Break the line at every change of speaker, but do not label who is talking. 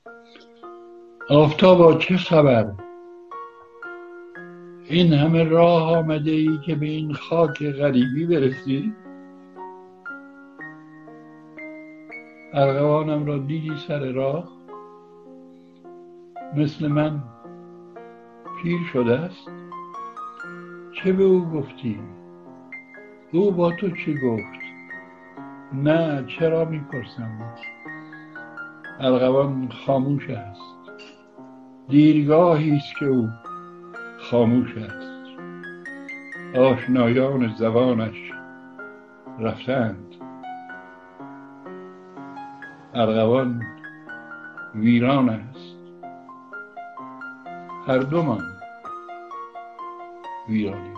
آفتابا چه خبر؟ این همه راه آمده ای که به این خاک غریبی برسی؟ ارغوانم را دیدی سر راه؟ مثل من پیر شده است؟ چه به او گفتی؟ او با تو چه گفت؟ نه، چرا میپرسم؟ ارغوان خاموش است. دیرگاهی است که او خاموش است. آشنایان زبانش رفتند. ارغوان ویران است. هر دومان ویرانیم.